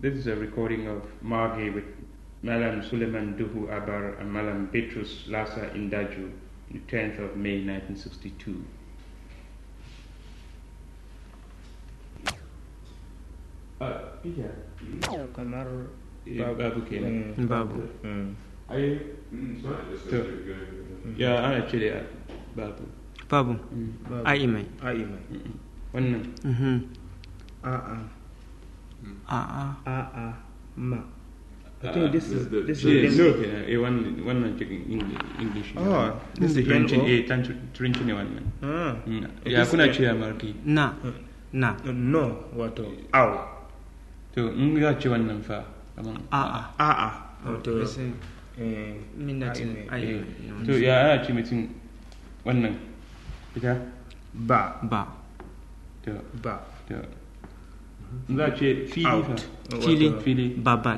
This is a recording of Margay with Malam Suleiman Duhu Abar and Malam Petrus Lasa Indaju, the 10th of May 1962. Kamar Babu kenan. Babu. Ai to ya ana cire babu. Babu. Ai mai. Wannan. A'a. Ma. I think this is no kenan. Wannan cikin English. Oh, this is French. Turanci ne wannan. Ya kuna ce Marki. Na. No, wato au. To in ya ce wannan fa kaman A'a. Wato Minatin ai. To ya ana ce mutum wannan ita ba. To Ba. to za ce fili fa. Fili. Babal.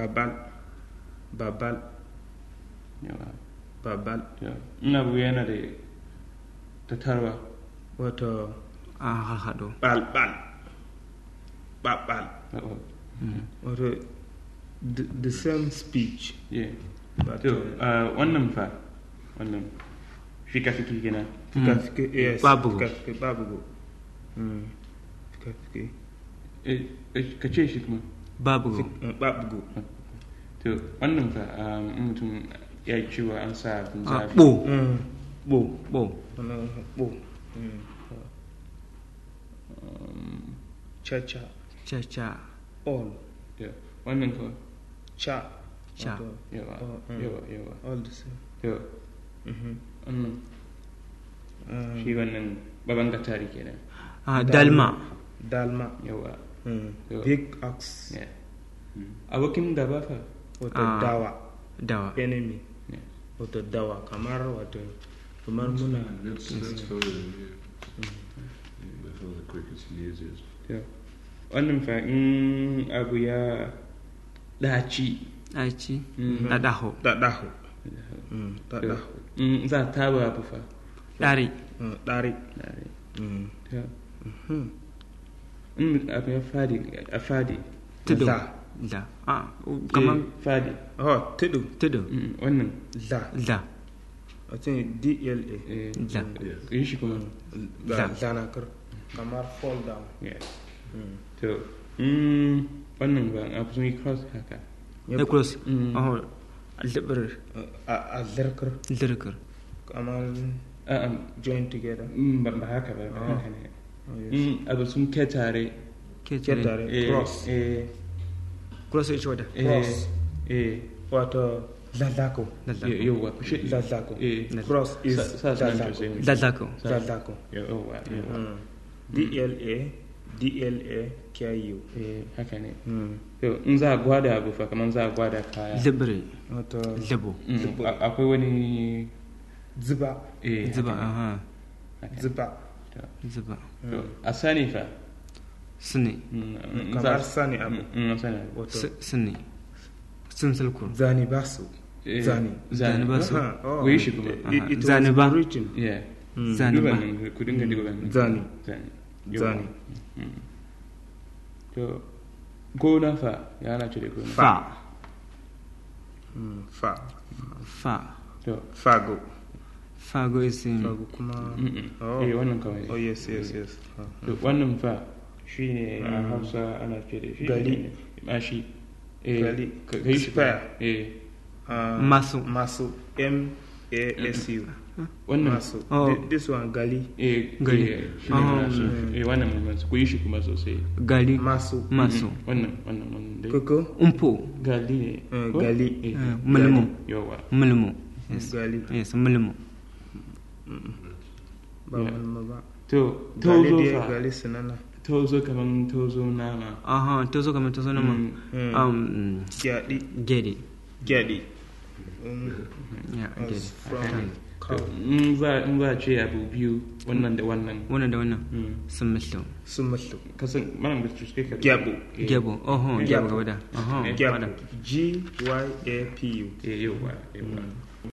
Yawa. Babal. Ina bu yana da tatarwa. Wato Hado. bal. Wato the same speech. Yeah. But To wannan fa wannan fika-fiki kenan. Fika-fiki, yes. Babu. Fika-fiki, babu. Fika-fiki. Ka ce shi kuma. Babu. Babu. To wannan fa mutum ya yi ciwo an sa abin zafi. Bo. Bo. Cha. All. Wannan fa. Cha. Yawa. All the same. To wannan shi wannan baban gatari kenan. Dalma. Yawa. Big ox. Yeah. Abokin gaba fa. Wato Dawa. enemy. Yeah. Wato dawa kamar muna. That's totally before the cricket's lasers. To wannan fa in abu ya daci. Aici. Dadaho. Dadaho. Za ta ba abu fa. Dari. Dari. To in abu ya fadi. Tudu. Da. Kaman fadi. Oh, tudu. Wannan Da. I think DLA. Da. yi shi kuma. Zanakar. Kamar fall down. Yes. To wannan ba abu sun yi cross haka. Cross. Libir. A zirkar. Kamar join together. Ba haka ba haka ne. Abu sun ketare. Cross. Cross each other. Cross. Wato Zazako. Yawa. Zazako. Cross is Zazako. Zazako. Yawa. DLA KU. Haka ne. To in za a gwada abu fa kamar za a gwada kaya. Libri. Wato Libo. Akwai wani Ziba. Ziba. To a sani fa. Sini. Kamar sani abu. Sini. Simsalkur. Zani basu. Zani basu. Wai shi kuma. Zani ba. Yeah. Zani ba. Ku dinga diga ban. Zani. To gona fa ya na cire gona. Fa. To Fago is in. Fago kuma. Wannan kawai. Oh yes. To wannan fa shine a Hausa ana cire shi. Gali. Mashi. Gali. Kai shi fa. Masu. MASU. Wannan Masu. This one gali. Gali. Wannan mun ku yi shi kuma sosai. Gali. Masu. Wannan dai. Koko. Umpo. Gali. Mulmu. Yawa. Mulmu. Yes. Gali. Yes, mulmu. Ba mulmu ba. To tozo fa. Gali sinana. Tozo kaman tozo nama. Tozo kaman tozo nama. Gedi. Yeah, gedi. In za ce abu biyu wannan da wannan. Sun mutu. Kasan malam da suke ka. Gyabo. Gyabo gaba da. Gyabo. GYAPU. Yawa.